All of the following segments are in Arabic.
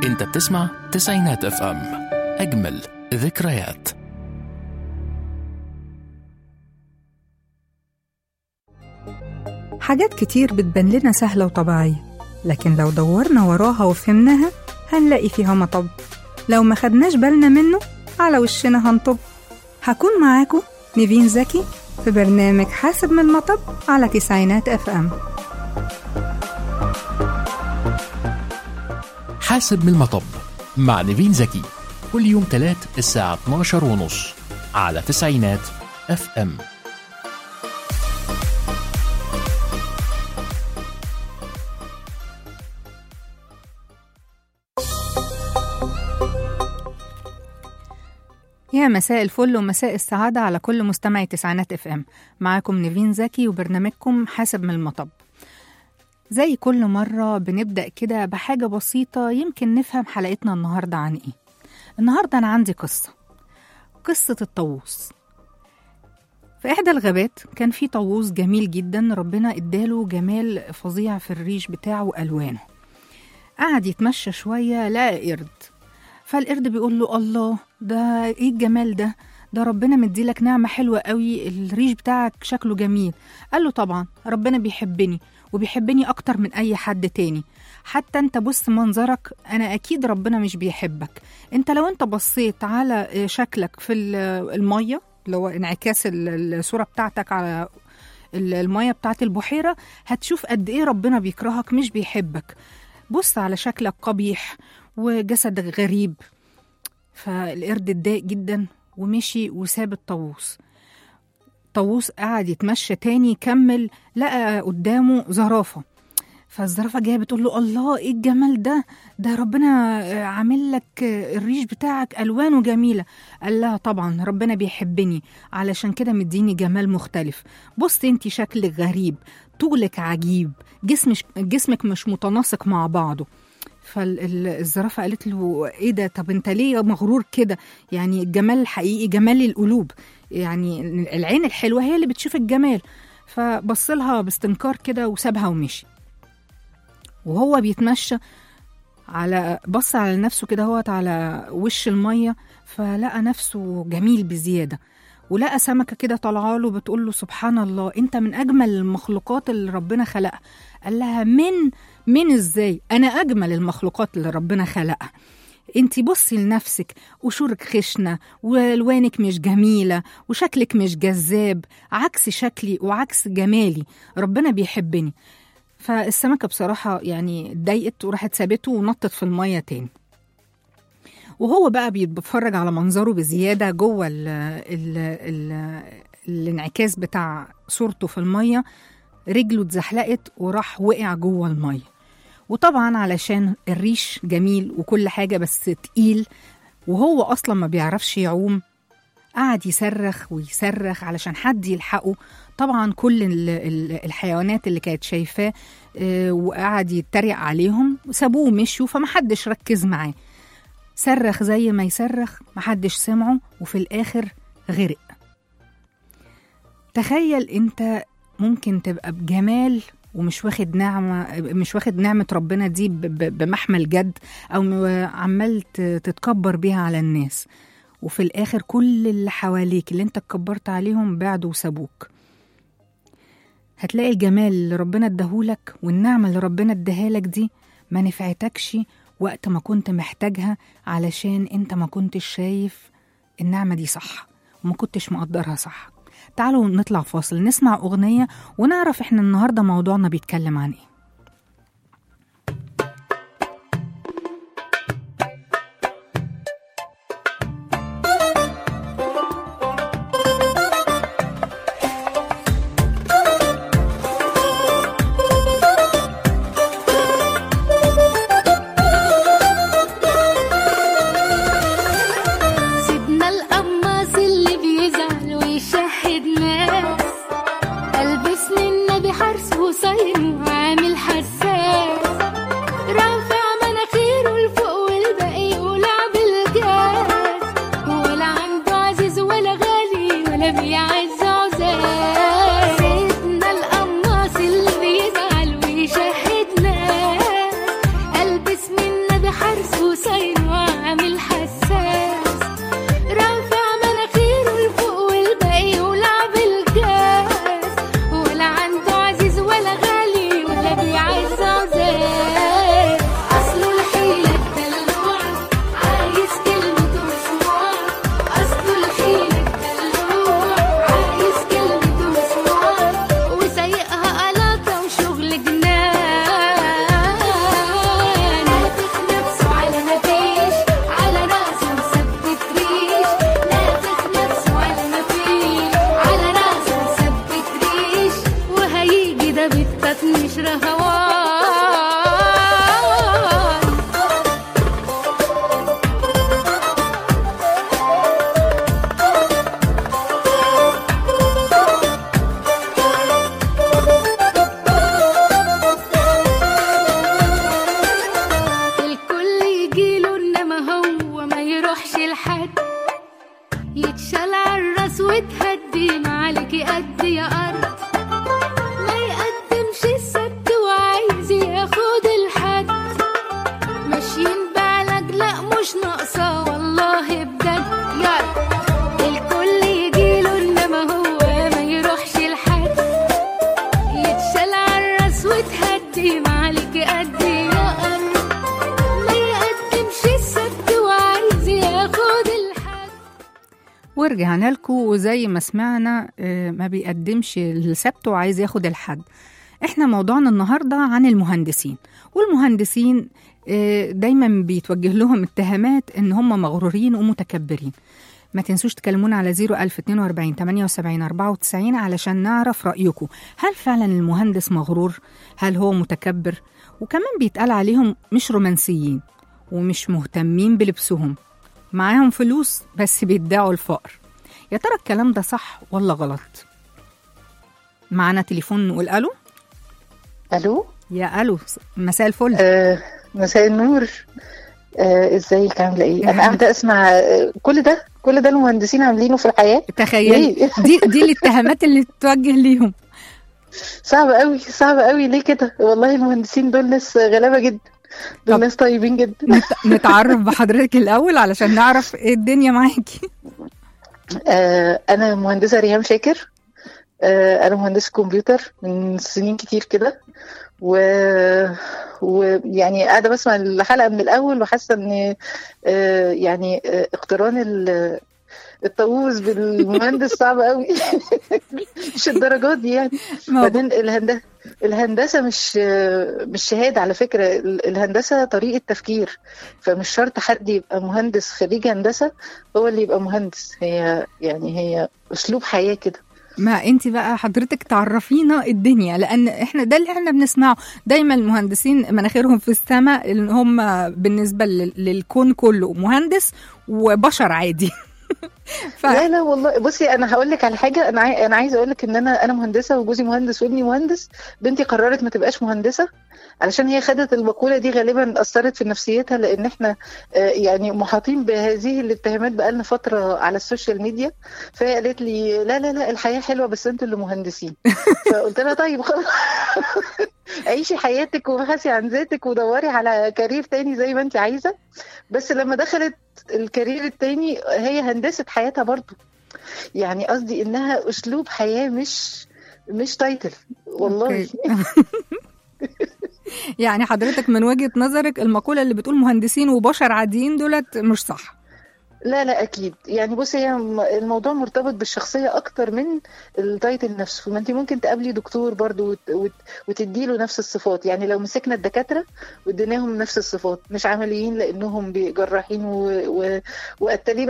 انت بتسمع تسعينات اف ام، اجمل ذكريات. حاجات كتير بتبان لنا سهلة وطبيعية، لكن لو دورنا وراها وفهمناها هنلاقي فيها مطب. لو ما خدناش بالنا منه على وشنا هنطب. هكون معاكم نيفين زكي في برنامج حاسب من المطب على تسعينات اف ام. حاسب من المطب مع نيفين زكي، كل يوم تلات الساعة 12:30 على تسعينات اف ام. يا مساء الفل ومساء السعادة على كل مستمعي تسعينات اف ام. معاكم نيفين زكي وبرنامجكم حاسب من المطب. زي كل مرة بنبدأ كده بحاجة بسيطة يمكن نفهم حلقتنا النهاردة عن ايه. النهاردة أنا عندي قصة الطاووس. في إحدى الغابات كان في طاووس جميل جدا، ربنا اداله جمال فظيع في الريش بتاعه وألوانه. قعد يتمشى شوية لقى قرد، فالقرد بيقول له الله، ده ايه الجمال ده ربنا مديلك نعمة حلوة قوي، الريش بتاعك شكله جميل. قال له طبعا ربنا بيحبني وبيحبني أكتر من أي حد تاني. حتى انت بص منظرك، أنا أكيد ربنا مش بيحبك. انت لو انت بصيت على شكلك في المية، لو انعكاس الصورة بتاعتك على المية بتاعت البحيرة، هتشوف قد ايه ربنا بيكرهك مش بيحبك. بص على شكلك قبيح وجسدك غريب. فالقرد اتضايق جدا ومشي وساب الطاووس. الطاووس قعد يتمشى تاني، يكمل لقى قدامه زرافة. فالزرافة جاية بتقول له الله ايه الجمال ده ربنا عامل لك الريش بتاعك ألوانه جميلة. قال لها طبعا ربنا بيحبني علشان كده مديني جمال مختلف. بص انتي شكلك غريب، طولك عجيب، جسمك مش متناسق مع بعضه. فالزرافة قالت له ايه ده، طب انت ليه مغرور كده؟ يعني الجمال الحقيقي جمال القلوب، يعني العين الحلوة هي اللي بتشوف الجمال. فبص لها باستنكار كده وسابها ومشي. وهو بيتمشى بص على نفسه كده هوت على وش المية، فلقى نفسه جميل بزيادة. ولقى سمكة كده طالعه له بتقول له سبحان الله، انت من اجمل المخلوقات اللي ربنا خلقها. قال لها من ازاي؟ انا اجمل المخلوقات اللي ربنا خلقها. انتي بصي لنفسك، قشورك خشنة والوانك مش جميلة وشكلك مش جذاب، عكس شكلي وعكس جمالي، ربنا بيحبني. فالسمكة بصراحة يعني اتضايقت وراحت سابته ونطت في المية تاني. وهو بقى بيتفرج على منظره بزيادة جوه الانعكاس بتاع صورته في المية، رجله اتزحلقت وراح وقع جوه المية. وطبعا علشان الريش جميل وكل حاجة بس تقيل، وهو أصلا ما بيعرفش يعوم، قعد يصرخ ويصرخ علشان حد يلحقه. طبعا كل الحيوانات اللي كانت شايفاه وقعد يتريق عليهم وسابوه ومشوا، فمحدش ركز معاه. صرخ زي ما يصرخ محدش سمعه، وفي الآخر غرق. تخيل انت ممكن تبقى بجمال ومش واخد نعمة ربنا دي بمحمل جد، أو عمال تتكبر بيها على الناس، وفي الآخر كل اللي حواليك اللي انت اتكبرت عليهم بعدوا وسابوك. هتلاقي الجمال اللي ربنا اداهولك والنعمة اللي ربنا اداهالك دي ما نفعتكش وقت ما كنت محتاجها، علشان انت ما كنتش شايف النعمة دي صح وما كنتش مقدرها صح. تعالوا نطلع فاصل نسمع أغنية ونعرف احنا النهاردة موضوعنا بيتكلم عن ايه. مش رهوان. الكل يجيله انما هو ما يروحش لحد، يتشال عالراس وتهدي معالك قد يا أرض، ما يقدمش السد وعايز ياخد الحد، ماشيين بعلاج لا مش ناقصة والله بجد. يلا الكل يجيله انما هو ما يروحش لحد، يتشال عالراس وتهدي معالك قد يا أرض، ما يقدمش السد وعايز ياخد الحد. ورجعنا لكم وزي ما سمعنا ما بيقدمش السبت وعايز ياخد الحد. احنا موضوعنا النهاردة عن المهندسين، والمهندسين دايما بيتوجه لهم اتهامات ان هم مغرورين ومتكبرين. ما تنسوش تكلمونا على 01042 78 94 علشان نعرف رأيكم. هل فعلا المهندس مغرور؟ هل هو متكبر؟ وكمان بيتقال عليهم مش رومانسيين ومش مهتمين بلبسهم، معاهم فلوس بس بيدعوا الفقر. يا ترى الكلام ده صح ولا غلط؟ معانا تليفون نقول الو. الو. يا الو، مساء الفل. مساء النور. ازيك عامله ايه؟ انا قاعده اسمع كل ده المهندسين عاملينه في الحياه. تخيل دي الاتهامات اللي تتوجه ليهم. صعب قوي ليه كده؟ والله المهندسين دول ناس غلابه جدا، دول ناس طيبين جدا. نتعرف بحضرتك الاول علشان نعرف ايه الدنيا معاكي. انا مهندسه ريهام شاكر. انا مهندسه كمبيوتر من سنين كتير كده، ويعني قاعده بسمع الحلقه من الاول وحاسه ان يعني اقتران الطاووس بالمهندس صعب قوي. مش الدرجات دي يعني. بعدين الهندسه مش شهاده على فكره، الهندسه طريقه تفكير، فمش شرط حد يبقى مهندس خريج هندسه هو اللي يبقى مهندس. هي اسلوب حياه كده. ما انت بقى حضرتك تعرفينا الدنيا، لان احنا ده اللي احنا بنسمعه دايما. المهندسين مناخيرهم في السماء، اللي هم بالنسبه للكون كله مهندس وبشر عادي. لا والله بصي، انا هقول لك على حاجه. انا عايزه اقول لك ان انا مهندسه وجوزي مهندس وابني مهندس. بنتي قررت ما تبقاش مهندسه علشان هي خدت المقوله دي، غالبا اثرت في نفسيتها، لان احنا يعني محاطين بهذه الاتهامات بقالنا فتره على السوشيال ميديا. فهي قالت لي لا الحياه حلوه بس انتوا اللي مهندسين. فقلت لها طيب خلاص، عيشي حياتك وابحثي عن ذاتك ودوري على كارير تاني زي ما انت عايزه. بس لما دخلت الكارير التاني هي هندسة حياتها برضو. يعني قصدي انها اسلوب حياة مش تايتل والله. يعني حضرتك من وجهة نظرك المقولة اللي بتقول مهندسين وبشر عاديين دولت مش صح؟ لا اكيد. يعني بصي، هي الموضوع مرتبط بالشخصيه اكتر من التايتل نفسه. ما انت ممكن تقابلي دكتور برضو وتديله نفس الصفات. يعني لو مسكنا الدكاتره واديناهم نفس الصفات، مش عمليين لانهم جراحين وقتالين.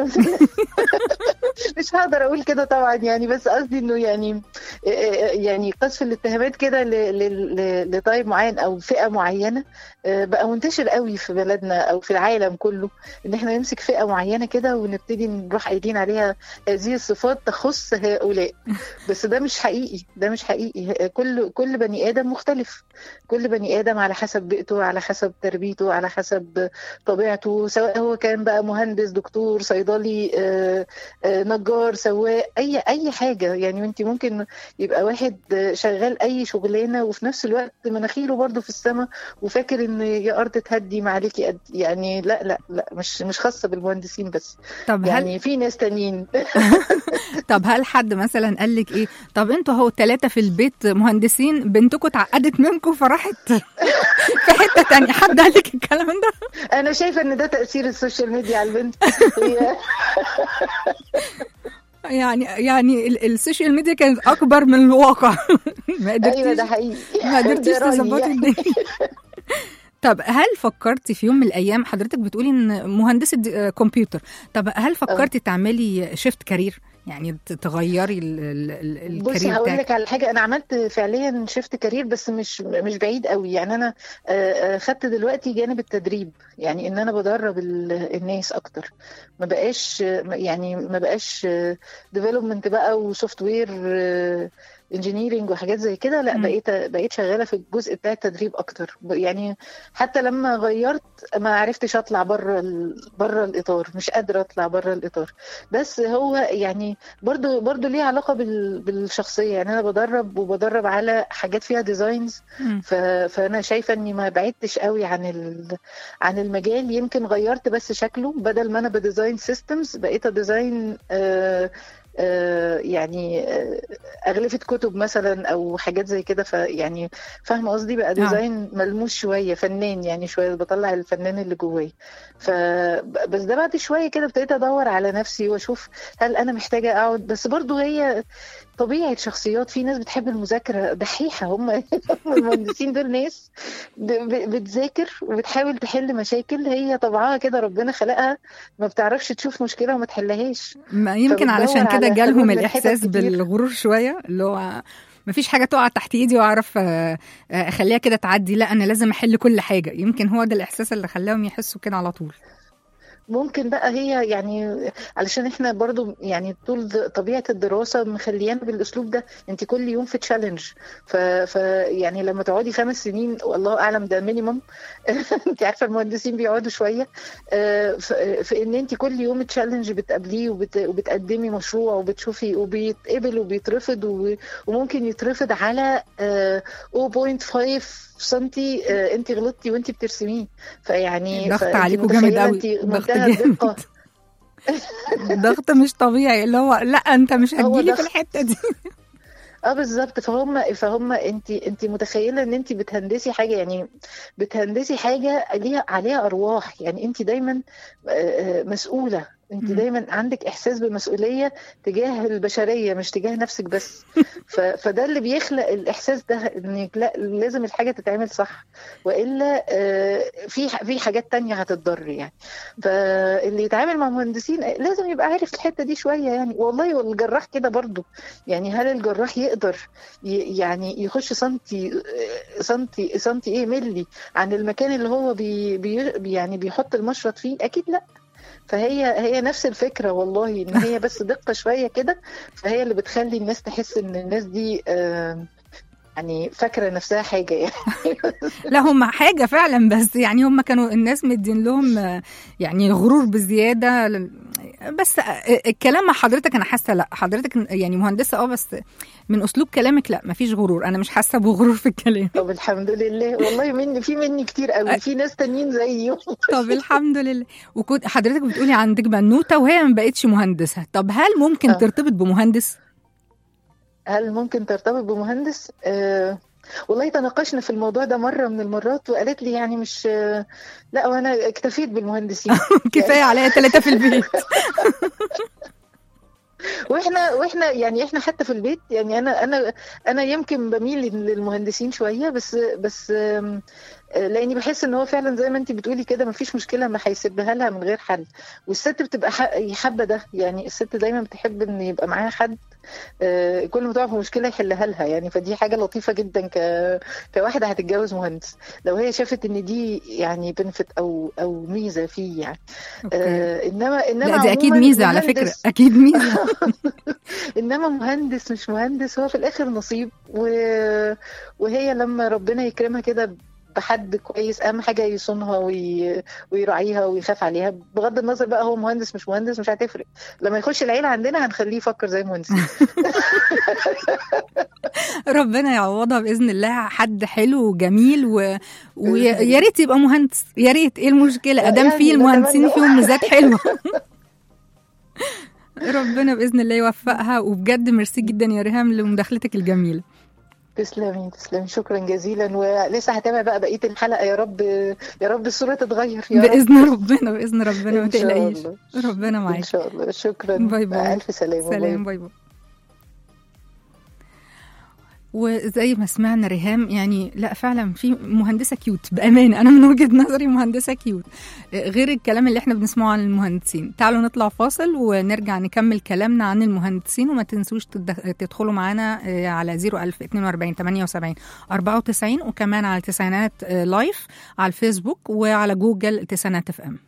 مش هقدر اقول كده طبعا يعني، بس قصدي انه يعني قذف الاتهامات كده لطيب معين او فئه معينه بقى منتشر قوي في بلدنا او في العالم كله، ان احنا نمسك فئه معينه كده ونبتدي نروح قايلين عليها هذه الصفات تخص هؤلاء. بس ده مش حقيقي. كل بني ادم مختلف. كل بني ادم على حسب بيئته، على حسب تربيته، على حسب طبيعته، سواء هو كان بقى مهندس، دكتور، صيدلي، نجار، سواق، اي حاجه. يعني انت ممكن يبقى واحد شغال اي شغلانه وفي نفس الوقت مناخيره برضو في السماء وفاكر ان يا ارض تهدي ما عليكي قد. يعني لا مش خاصه بالمهندسين بس. طب يعني في ناس تانيين. طب هل حد مثلا قال لك ايه؟ طب انتوا هو 3 في البيت مهندسين، بنتكم اتعقدت منكم فراحت في حته تانية، حد قال لك الكلام ده؟ انا شايفه ان ده تاثير السوشيال ميديا على البنت. يعني السوشيال ميديا كانت اكبر من الواقع. ما قدرتيش. ايوه ده حقيقي. ما قدرتيش تظبطي الدنيا. طب هل فكرتي في يوم من الايام، حضرتك بتقولي ان مهندسه كمبيوتر، طب هل فكرتي تعملي شيفت كارير، يعني تغيري الكارير بصي هقول بتاعك؟ لك على حاجه، انا عملت فعليا شيفت كارير بس مش بعيد قوي. يعني انا خدت دلوقتي جانب التدريب، يعني ان انا بدرب الناس اكتر. ما بقاش ديفلوبمنت بقى وسوفت وير انجينيرنج وحاجات زي كده، لا بقيت شغاله في الجزء بتاع التدريب اكتر. يعني حتى لما غيرت ما عرفتش اطلع بره الاطار، مش قادره اطلع بره الاطار. بس هو يعني برضو ليه علاقه بالشخصيه. يعني انا بدرب على حاجات فيها ديزاينز، فانا شايفه اني ما بعدتش قوي عن المجال. يمكن غيرت بس شكله، بدل ما انا بديزاين سيستمز بقيت اديزاين يعني أغلفة كتب مثلا أو حاجات زي كده. فيعني فاهمة قصدي، بقى ديزاين ملموس شوية، فنان يعني شوية، بطلع الفنان اللي جواي. بس ده بعد شوية كده ابتديت أدور على نفسي وأشوف هل أنا محتاجة أقعد. بس برضو هي طبيعة شخصيات، في ناس بتحب المذاكرة دحيحة، هم المهندسين دول ناس بتذاكر وبتحاول تحل مشاكل، هي طبعها كده ربنا خلقها ما بتعرفش تشوف مشكلة وما تحلهاش. ما يمكن علشان كده جالهم الإحساس بالغرور شوية، اللي هو مفيش حاجة تقع تحت ايدي واعرف اخليها كده تعدي، لا انا لازم احل كل حاجة. يمكن هو ده الإحساس اللي خلاهم يحسوا كده على طول. ممكن بقى هي يعني علشان احنا برضو يعني طول طبيعة الدراسة مخليانا بالاسلوب ده، انت كل يوم في تشالنج. يعني لما تقعدي 5 سنين والله اعلم ده مينيمم انت عارفة المهندسين بيقعدوا شوية، في ان انت كل يوم تشالنج بتقابليه وبتقدمي مشروع وبتشوفي وبيتقبل وبيترفض وممكن يترفض على 0.5 سنتي انت غلطتي وانت بترسميه. فيعني ضغط عليكم جامد قوي، ضغط جامد ضغط مش طبيعي، اللي هو لا انت مش هتجيلي في الحته دي. بالظبط. فهم انت متخيله ان انت بتهندسي حاجه، يعني بتهندسي حاجه عليها ارواح. يعني انت دايما مسؤوله، انت دايما عندك احساس بالمسؤوليه تجاه البشريه مش تجاه نفسك بس. فده اللي بيخلق الاحساس ده، انك لا لازم الحاجه تتعمل صح، والا في حاجات تانية هتتضر يعني. فاللي يتعامل مع مهندسين لازم يبقى عارف الحته دي شويه يعني. والله والجراح كده برضو، يعني هل الجراح يقدر يعني يخش سنتي ايه ملي عن المكان اللي هو يعني بيحط المشرط فيه؟ اكيد لا. فهي نفس الفكرة والله، ان هي بس دقة شوية كده، فهي اللي بتخلي الناس تحس ان الناس دي يعني فاكرة نفسها حاجة يعني. لا هم حاجة فعلا، بس يعني هم كانوا الناس مدين لهم يعني غرور بزيادة. بس الكلام مع حضرتك انا حاسة لا، حضرتك يعني مهندسة بس من اسلوب كلامك لا مفيش غرور، انا مش حاسة بغرور في الكلام. طب الحمد لله والله، مني كتير قوي، في ناس تانيين زيي. طب الحمد لله. وكنت حضرتك بتقولي عندك بنوتة وهي ما بقتش مهندسة، طب هل ممكن ترتبط بمهندس؟ هل ممكن ترتبط بمهندس؟ والله تناقشنا في الموضوع ده مرة من المرات، وقالت لي يعني مش لا، وانا اكتفيت بالمهندسين. كفاية عليا 3 في البيت. واحنا يعني احنا حتى في البيت، يعني انا يمكن بميل للمهندسين شوية، بس لاني بحس ان هو فعلا زي ما انت بتقولي كده مفيش مشكله ما هيسيبها لها من غير حل. والست بتبقى حابه ده، يعني الست دايما بتحب ان يبقى معاها حد كل ما تقع في مشكله يحلها لها يعني. فدي حاجه لطيفه جدا كواحده هتتجوز مهندس، لو هي شافت ان دي يعني بنفت او ميزه فيه يعني. انما لا دي اكيد ميزه على فكره، اكيد ميزه. انما مهندس مش مهندس هو في الاخر نصيب، وهي لما ربنا يكرمها كده بحد كويس اهم حاجه يصونها ويراعيها ويخاف عليها، بغض النظر بقى هو مهندس مش مهندس مش هتفرق. لما يخش العيله عندنا هنخليه يفكر زي مهندس. ربنا يعوضها باذن الله حد حلو وجميل ويا ريت يبقى مهندس، يا ريت، ايه المشكله ادام في المهندسين فيهم ميزات حلوه. ربنا باذن الله يوفقها. وبجد ميرسي جدا يا ريهام لمداخلتك الجميله. تسلمي شكرا جزيلا، ولسه هتابع بقى بقيه الحلقه. يا رب الصوره تتغير يا باذن ربنا ما تقلقيش، ربنا معاك ان شاء الله. شكرا، باي باي. الف سلامه. سلام، باي باي. وزي ما سمعنا ريهام، يعني لا فعلا في مهندسه كيوت بامانه، انا من وجهه نظري مهندسه كيوت غير الكلام اللي احنا بنسمعه عن المهندسين. تعالوا نطلع فاصل ونرجع نكمل كلامنا عن المهندسين، وما تنسوش تدخلوا معانا على 01042 78 94 وكمان على تسعينات لايف على الفيسبوك وعلى جوجل تسعينات اف ام.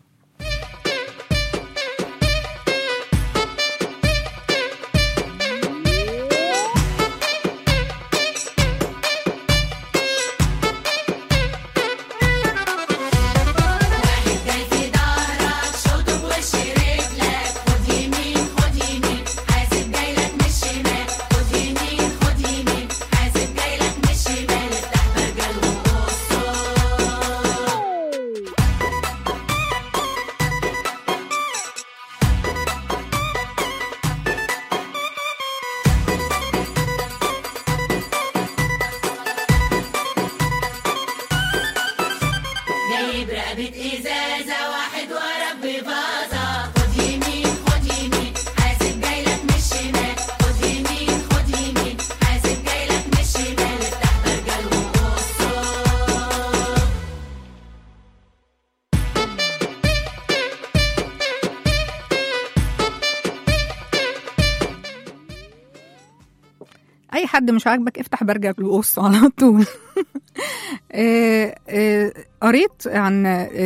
اي حد مش عاجبك افتح برجر وقص على طول. قريت عن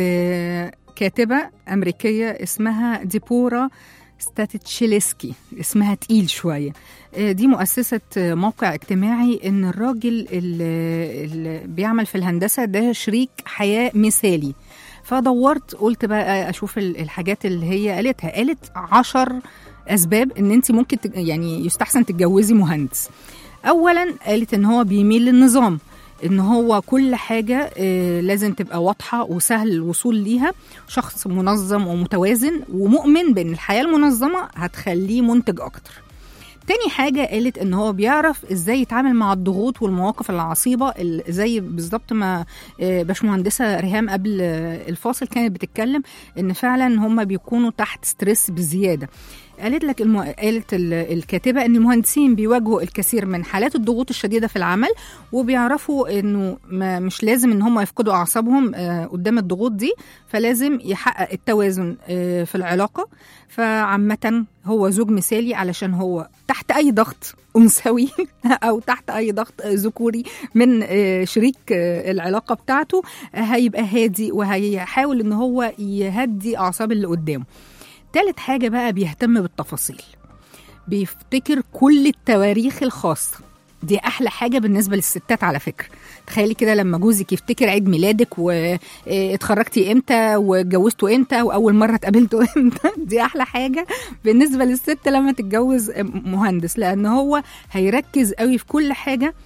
كاتبة أمريكية اسمها ديبورا ستاتشيلسكي، اسمها تقيل شوية. دي مؤسسة موقع اجتماعي ان الراجل اللي بيعمل في الهندسة ده شريك حياة مثالي. فدورت قلت بقى اشوف الحاجات اللي هي قالت 10 أسباب إن أنت ممكن يعني يستحسن تتجوزي مهندس. أولاً قالت إن هو بيميل للنظام، إن هو كل حاجة لازم تبقى واضحة وسهل الوصول ليها، شخص منظم ومتوازن ومؤمن بأن الحياة المنظمة هتخليه منتج أكتر. تاني حاجة قالت إن هو بيعرف إزاي يتعامل مع الضغوط والمواقف العصيبة، زي بالظبط ما باشمهندسة ريهام قبل الفاصل كانت بتتكلم إن فعلا هم بيكونوا تحت ستريس بزيادة. قالت الكاتبة أن المهندسين بيواجهوا الكثير من حالات الضغوط الشديدة في العمل، وبيعرفوا أنه مش لازم أن هم يفقدوا أعصابهم قدام الضغوط دي، فلازم يحقق التوازن في العلاقة. فعامة هو زوج مثالي علشان هو تحت أي ضغط أنثوي أو تحت أي ضغط ذكوري من شريك العلاقة بتاعته هيبقى هادي وهيحاول أن هو يهدي أعصاب اللي قدامه. ثالث حاجة بقى بيهتم بالتفاصيل، بيفتكر كل التواريخ الخاصة. دي أحلى حاجة بالنسبة للستات على فكرة. تخيلي كده لما جوزك يفتكر عيد ميلادك واتخرجتي امتى واتجوزتوا امتى وأول مرة اتقابلتوا امتى. دي أحلى حاجة بالنسبة للست لما تتجوز مهندس، لأن هو هيركز قوي في كل حاجة،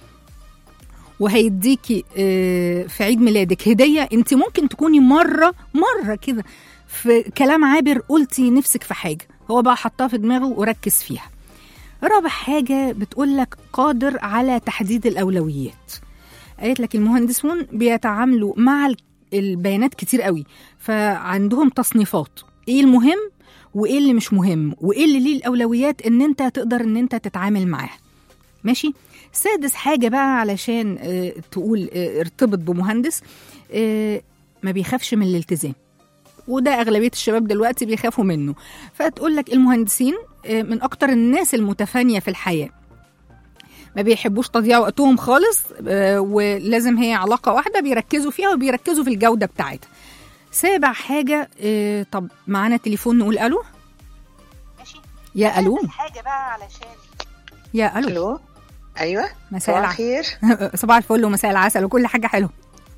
وهيديكي في عيد ميلادك هدية. انت ممكن تكوني مرة كده في كلام عابر قلتي نفسك في حاجة، هو بقى حطها في دماغه وركز فيها. رابع حاجة بتقولك قادر على تحديد الأولويات. قالت لك المهندسون بيتعاملوا مع البيانات كتير قوي، فعندهم تصنيفات ايه المهم وايه اللي مش مهم وايه اللي ليه الأولويات ان انت تقدر ان انت تتعامل معاه. ماشي. سادس حاجة بقى علشان تقول ارتبط بمهندس، ما بيخافش من الالتزام، وده أغلبية الشباب دلوقتي بيخافوا منه. فتقول لك المهندسين من أكتر الناس المتفانية في الحياة، ما بيحبوش تضييع وقتهم خالص، ولازم هي علاقة واحدة بيركزوا فيها وبيركزوا في الجودة بتاعتها. سابع حاجة، طب معانا تليفون نقول ألو. ماشي. يا ألو. حاجة بقى علشان يا ألو. أيوة. مساء الخير. صباح الفل ومساء العسل وكل حاجة حلوة.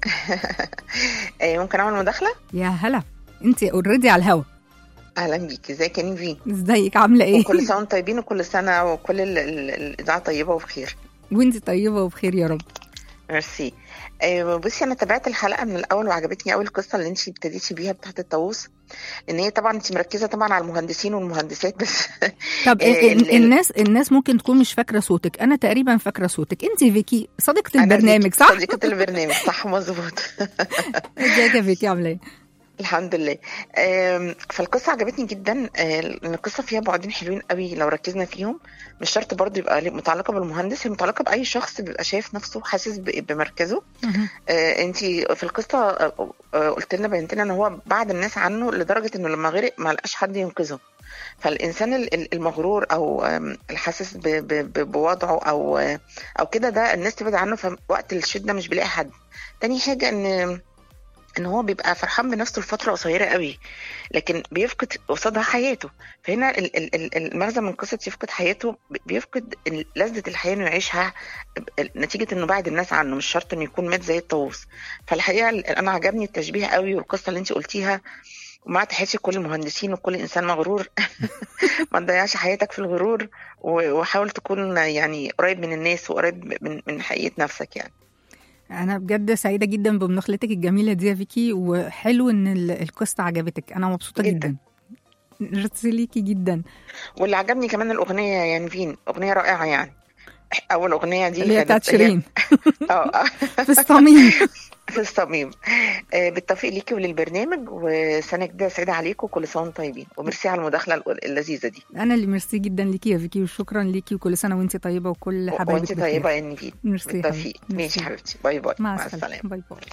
ممكن أعمل مداخلة؟ يا هلا، انت اوريدي على الهوا. اهلا بيكي، ازيك يا نيفين؟ ازيك، عامله ايه؟ كل سنه وانتم طيبين، وكل سنه وكل الاذاعه طيبه وبخير. وانت طيبه وبخير يا رب. ميرسي. بصي، انا تابعت الحلقه من الاول وعجبتني قوي القصه اللي انت ابتديتي بيها بتاعت الطاووس، ان هي طبعا انت مركزه طبعا على المهندسين والمهندسات بس. طب الناس ممكن تكون مش فاكره صوتك، انا تقريبا فاكره صوتك. انت فيكي صديقه البرنامج صح؟ صديقه البرنامج صح، مظبوط. ازيك يا فيكي، عامله ايه؟ الحمد لله. فالقصة عجبتني جدا، ان القصة فيها بعدين حلوين قوي لو ركزنا فيهم. مش شرط برضو يبقى متعلقة بالمهندس، هي متعلقة بأي شخص بيبقى شايف نفسه حاسس بمركزه. انتي في القصة قلت لنا بينت لنا ان هو بعد الناس عنه لدرجة انه لما غرق ما لقاش حد ينقذه. فالإنسان المغرور أو الحاسس بوضعه أو كده، ده الناس تبعد عنه في وقت الشدة، مش بيلاقي حد. تاني حاجة ان هو بيبقى فرحان بنفسه لفتره قصيره قوي، لكن بيفقد قصادها حياته. فهنا المغزى من قصه يفقد حياته، بيفقد لذه الحياه انه يعيشها نتيجه انه بعد الناس عنه، مش شرط انه يكون مات زي الطاووس. فالحقيقه انا عجبني التشبيه قوي، والقصه اللي انت قلتيها، ومع تحسي كل المهندسين وكل انسان مغرور ما تضيعش حياتك في الغرور، وحاول تكون يعني قريب من الناس وقريب من حقيقه نفسك. يعني أنا بجد سعيدة جدا بمداخلتك الجميلة دي يا فيكي، وحلو إن القصة عجبتك. أنا مبسوطة جدا. رسليكي جدا. واللي عجبني كمان الأغنية، يعني فين أغنية رائعة. يعني أول أغنية دي اللي هي بتاعت شيرين في الصميم. في الصميم. بالتوفيق ليكي وللبرنامج، وسنة جديدة سعيدة عليكم، وكل سنة وانتم طيبين، وميرسي على المداخلة اللذيذة دي. أنا اللي ميرسي جدا ليكي يا فيكي، وشكرا ليكي، وكل سنة وانتي طيبة، وكل حبايبك وانتي طيبة يا نيفين. ميرسي. بالتوفيق. ماشي حبيبتي، باي باي. مع السلامة. باي باي.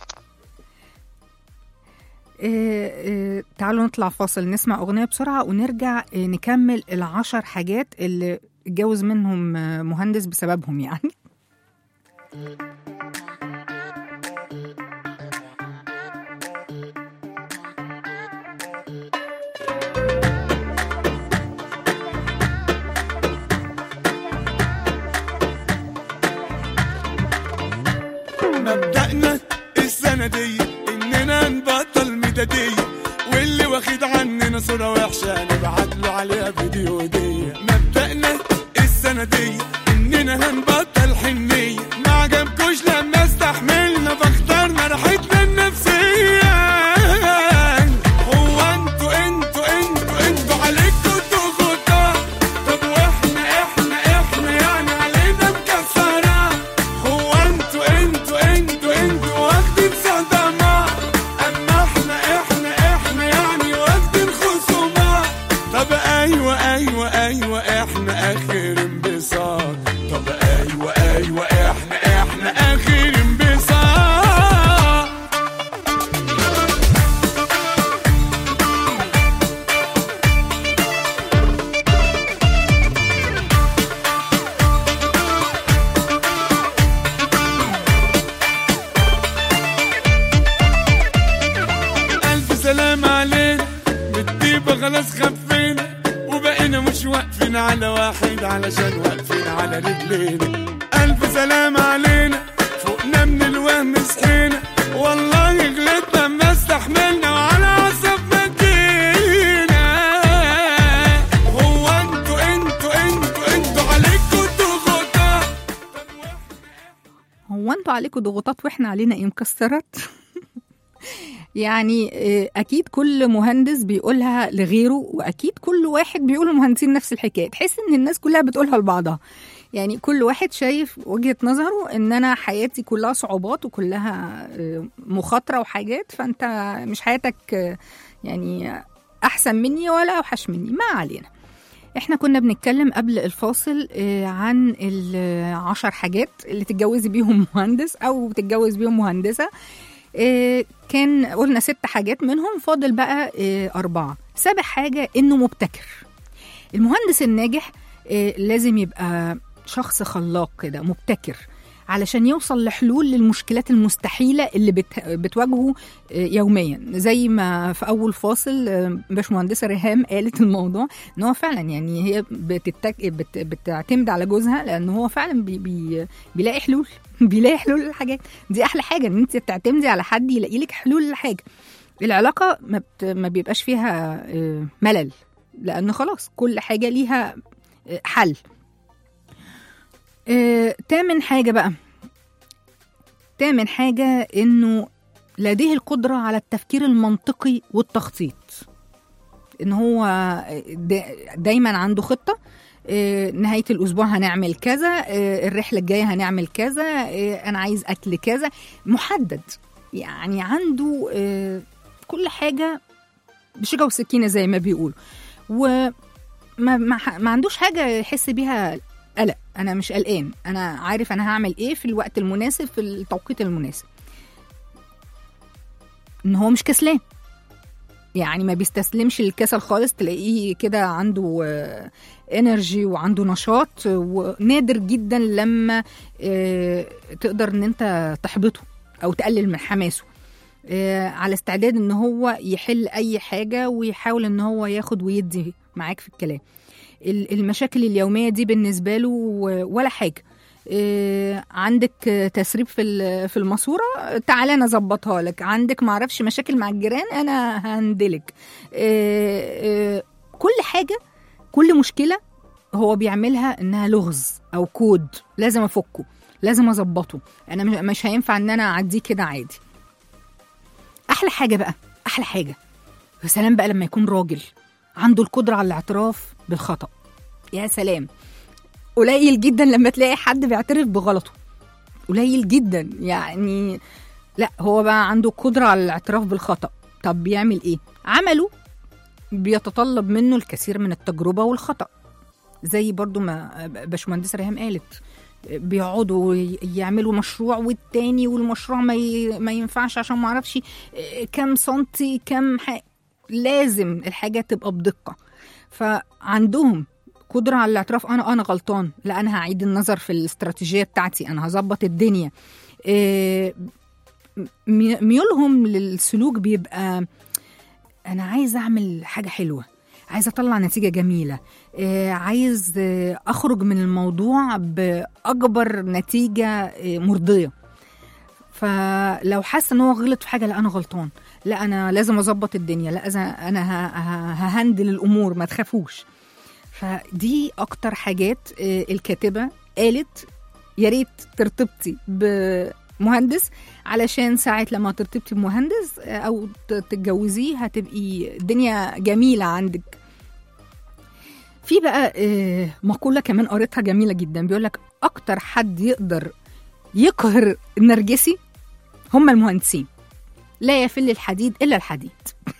تعالوا نطلع فاصل، نسمع أغنية بسرعة، ونرجع نكمل 10 حاجات اللي اتجوز منهم مهندس بسببهم يعني. مبدأنا السنة دي إننا نبطل مدادية، واللي واخد عننا صورة وحشة نبعت له عليها فيديو هدية. مبدأنا السنة دي إننا هنبطل حنية، ما عجبكوش لما استحملنا فاخترنا راحتنا النفسية. هو انتوا عليكوا ضغوطات، طب واحنا يعني علينا مكسرة. هو انتوا واخدين صدمات، اما احنا يعني واخدين خصومات. طب ايوه احنا اخر انبساط. طب ايوه احنا اخر انبساط. الف سلام علينا، بالطيبة خلاص خفينا، وبقينا مش واقفين على واحد علشان واقفين على رجلينا. ألف سلام علينا، فوقنا من الوهم صحينا، والله غلطنا ما استحملنا، وعلى عصب مدينا. هو انتوا عليكوا ضغوطات. هو انتوا عليكوا ضغوطات واحنا علينا ايه مكسرات؟ يعني اكيد كل مهندس بيقولها لغيره، واكيد كل واحد بيقول المهندسين نفس الحكايه. تحس ان الناس كلها بتقولها لبعضها، يعني كل واحد شايف وجهة نظره ان انا حياتي كلها صعوبات وكلها مخاطرة وحاجات، فانت مش حياتك يعني احسن مني ولا اوحش مني. ما علينا. احنا كنا بنتكلم قبل الفاصل عن 10 حاجات اللي تتجوزي بيهم مهندس او تتجوز بيهم مهندسة. كان قلنا 6 حاجات منهم، فاضل بقى 4. 7 حاجة انه مبتكر. المهندس الناجح لازم يبقى شخص خلاق كده، مبتكر، علشان يوصل لحلول للمشكلات المستحيلة اللي بتواجهه يوميا. زي ما في أول فاصل باشمهندسة ريهام قالت الموضوع، إن هو فعلا يعني هي بتعتمد على جوزها، لأن هو فعلا بيلاقي حلول بيلاقي حلول للحاجات دي. أحلى حاجة إن أنت تعتمدي على حد يلاقي لك حلول للحاجة. العلاقة ما بيبقاش فيها ملل، لأن خلاص كل حاجة ليها حل. 8 حاجة بقى، 8 حاجة إنه لديه القدرة على التفكير المنطقي والتخطيط. إن هو دايما عنده خطة، نهاية الأسبوع هنعمل كذا، الرحلة الجاية هنعمل كذا، أنا عايز أكل كذا، محدد. يعني عنده كل حاجة بشجا وسكينة زي ما بيقولوا، ما عندوش حاجة يحس بيها قلق. أنا مش قلقان، أنا عارف أنا هعمل إيه في الوقت المناسب في التوقيت المناسب. إن هو مش كسلان، يعني ما بيستسلمش للكسل خالص، تلاقيه كده عنده انرجي وعنده نشاط، ونادر جدا لما تقدر ان انت تحبطه او تقلل من حماسه. على استعداد ان هو يحل اي حاجة ويحاول ان هو ياخد ويدي معاك في الكلام. المشاكل اليومية دي بالنسبة له ولا حاجة. عندك تسريب في الماسورة، تعالى انا اظبطها لك. عندك معرفش مشاكل مع الجيران، انا هندلك. كل حاجة، كل مشكلة هو بيعملها انها لغز او كود لازم افكه، لازم اظبطه. انا مش هينفع ان انا اعديه كده عادي. احلى حاجة بقى، احلى حاجة يا سلام بقى لما يكون راجل عنده القدرة على الاعتراف بالخطأ. يا سلام، قليل جدا لما تلاقي حد بيعترف بغلطه، قليل جدا يعني. لا، هو بقى عنده قدرة على الاعتراف بالخطأ. طب بيعمل ايه؟ عمله بيتطلب منه الكثير من التجربة والخطأ، زي برضو ما باشمهندسة ريهام قالت، بيقعدوا يعملوا مشروع والتاني، والمشروع ما ينفعش عشان ما اعرفش كم سنتي كم لازم الحاجة تبقى بدقة. فعندهم قدرة على الاعتراف، أنا غلطان، لا أنا هعيد النظر في الاستراتيجية بتاعتي، أنا هظبط الدنيا. ميولهم للسلوك بيبقى أنا عايز أعمل حاجة حلوة، عايز أطلع نتيجة جميلة، عايز أخرج من الموضوع بأكبر نتيجة مرضية. فلو حاسة أنه غلط في حاجة، لا أنا غلطان، لا أنا لازم أظبط الدنيا، لا أنا ههندل الأمور، ما تخافوش. فدي أكتر حاجات الكاتبة قالت يا ريت ترتبطي بمهندس، علشان ساعة لما ترتبطي بمهندس أو تتجوزيه هتبقي الدنيا جميلة عندك. في بقى مقولة كمان قريتها جميلة جدا، بيقولك أكتر حد يقدر يقهر النرجسي هم المهندسين، لا يفل الحديد إلا الحديد.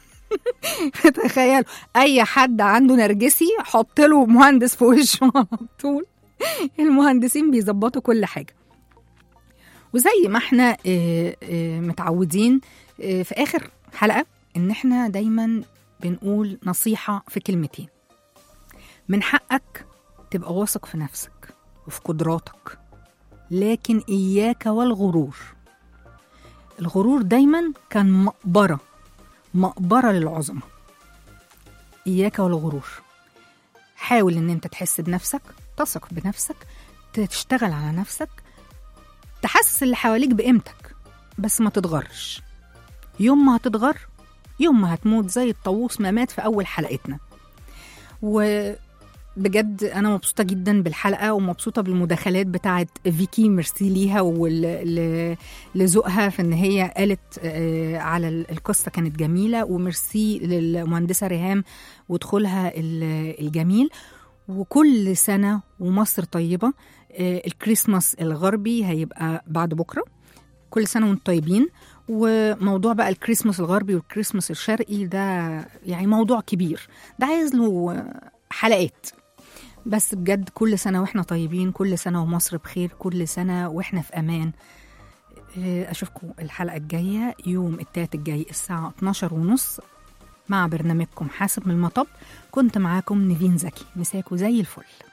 تخيل أي حد عنده نرجسي حط له مهندس في وشه على طول. المهندسين بيظبطوا كل حاجة. وزي ما احنا متعودين في آخر حلقة إن احنا دايما بنقول نصيحة في كلمتين. من حقك تبقى واثق في نفسك وفي قدراتك، لكن إياك والغرور. الغرور دايما كان مقبرة للعظمة. إياك والغرور. حاول إن أنت تحس بنفسك، تثق بنفسك، تشتغل على نفسك، تحسس اللي حواليك بقيمتك، بس ما تتغرش. يوم ما هتتغر، يوم ما هتموت زي الطاووس ما مات في أول حلقتنا. وبجد أنا مبسوطة جدا بالحلقة، ومبسوطة بالمداخلات بتاعت فيكي، ميرسي ليها ولذوقها في إن هي قالت على القصة كانت جميلة، وميرسي للمهندسة ريهام ودخولها الجميل. وكل سنة ومصر طيبة. الكريسماس الغربي هيبقى بعد بكرة، كل سنة وانتم طيبين. وموضوع بقى الكريسماس الغربي والكريسماس الشرقي ده يعني موضوع كبير، ده عايز له حلقات. بس بجد كل سنة واحنا طيبين، كل سنة ومصر بخير، كل سنة واحنا في أمان. أشوفكم الحلقة الجاية يوم التلات الجاي الساعة 12:30 مع برنامجكم حاسب من المطب. كنت معاكم نيفين زكي، مساكوا زي الفل.